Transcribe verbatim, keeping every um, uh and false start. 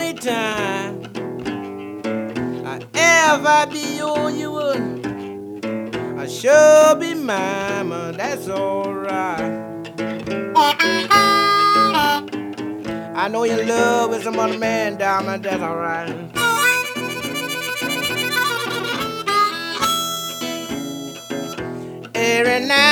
only time I ever be you, you would. I sure be mine, but that's alright. I know you're in love with some other man down there, that's alright. Every night